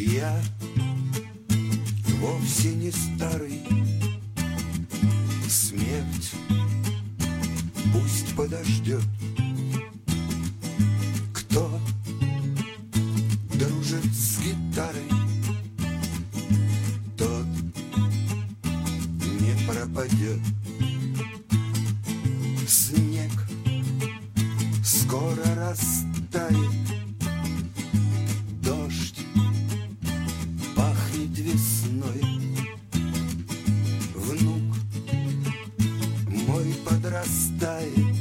Я вовсе не старый, смерть пусть подождет. Кто дружит с гитарой, тот не пропадет. Снег скоро растает, дождь пахнет весной. Внук мой подрастает,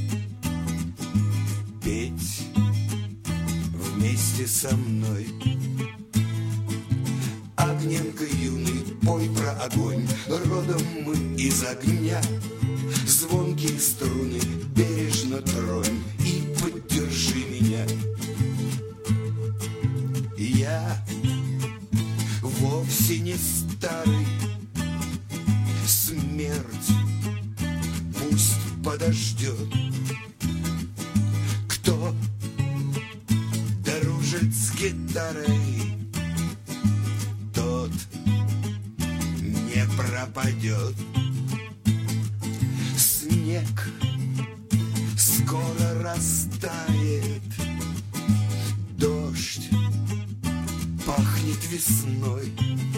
петь вместе со мной. Огненко юный, пой про огонь, родом мы из огня. Звонкие струны бережно тронь и поддержи меня. Я вовсе не старый, смерть пусть подождет. Кто дружит с гитарой, тот не пропадет. Снег скоро растает, дождь пахнет весной.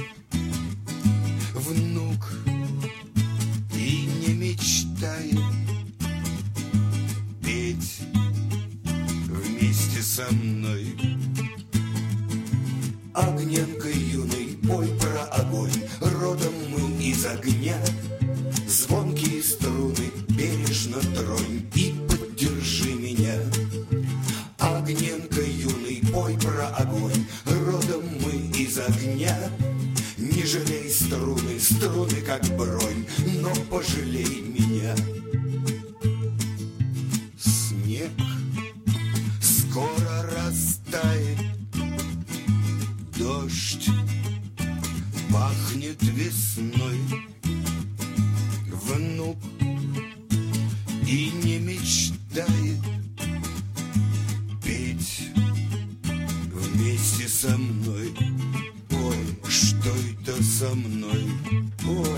Внук и не мечтает петь вместе со мной. Огненко юный, пой про огонь, родом мы из огня. Звонкие струны бережно тронь и поддержи меня. Огненко юный, пой про огонь, родом мы из огня. Не жалей струны, струны как бронь, но пожалей меня. Снег скоро растает, дождь пахнет весной. Внук и не мечтает петь вместе со мной. Ой, что это со мной? Ой.